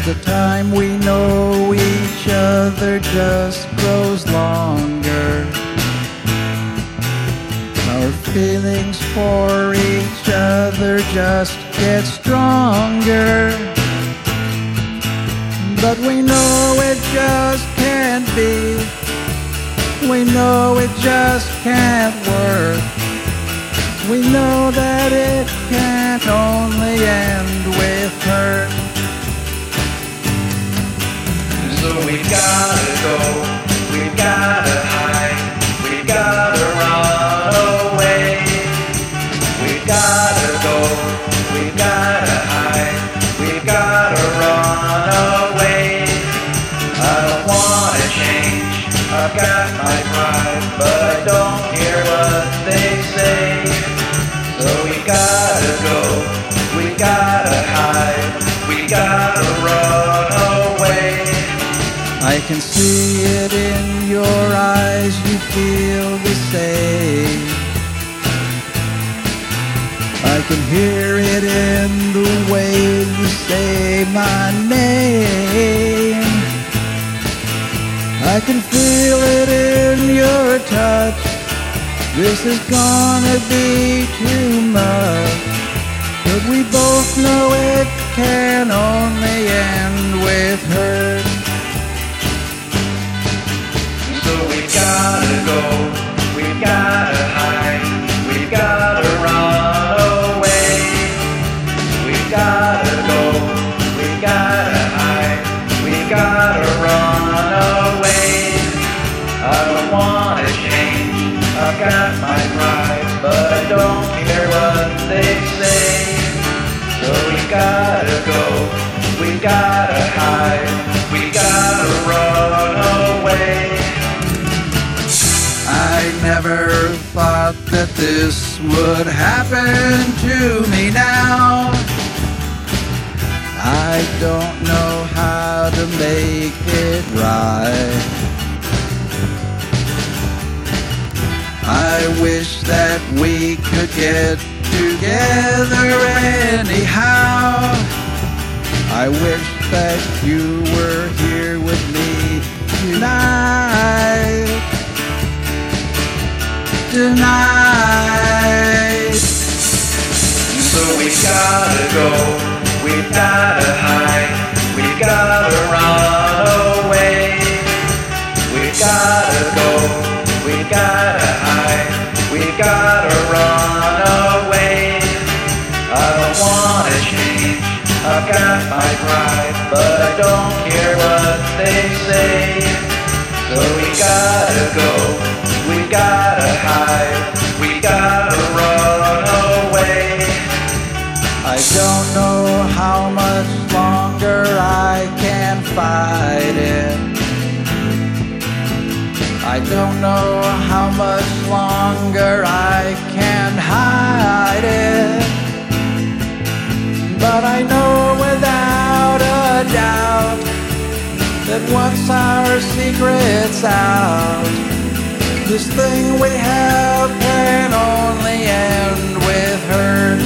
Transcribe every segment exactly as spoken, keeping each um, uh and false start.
the time we know each other just grows longer. Our feelings for each other just get stronger. But we know it just can't be. We know it just can't work. We know that it can't only end with hurt. So we gotta go, we gotta hide, we gotta run away. We gotta go, we gotta hide, we gotta run away. I don't wanna change, I've got my pride, but I don't care what they say. So we gotta go, we gotta hide, we gotta run away. I can see it in your eyes, you feel the same. I can hear it in the way you say my name. I can feel it in your touch. This is gonna be too much, but we both know it can only end with hurt. So we gotta go, we gotta hide, we gotta run away. We gotta go, we gotta hide, we gotta run away. I don't wanna change, I've got my pride, but I don't care what they say. So we gotta go, we gotta hide, we gotta run away. I never thought that this would happen to me now. I don't know how to make it right. I wish that we could get together anyhow. I wish that you were here with me tonight. Tonight. So we gotta go, we gotta hide, we gotta run away. We gotta go, we gotta hide, we gotta run away. I don't wanna change, I've got my pride, but I don't care what they say. So we gotta go, we gotta hide, we gotta run away. I don't know how much longer I can fight it. I don't know how much longer I can hide it. But I know without a doubt that once our secret's out, this thing we have can only end with hurt.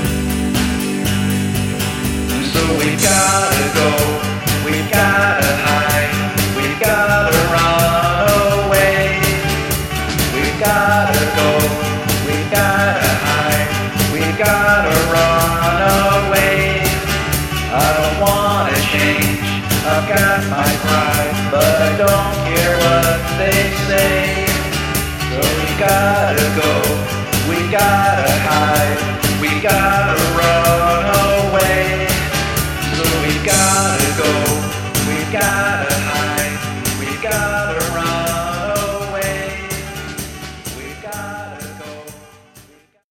So we gotta go, we gotta hide, we gotta run away. We gotta go, we gotta hide, we gotta run away. I don't wanna change, I've got my pride, but I don't care what they say. So we gotta go, we gotta hide, we gotta run away. So we gotta go, we gotta